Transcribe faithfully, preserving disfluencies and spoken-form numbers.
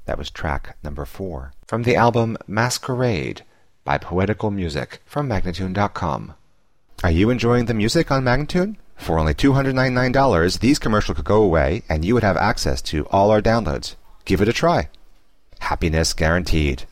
That was track number four. From the album Masquerade by Poetical Music from Magnatune dot com. Are you enjoying the music on Magnatune? For only two hundred ninety-nine dollars, these commercials could go away and you would have access to all our downloads. Give it a try. Happiness guaranteed.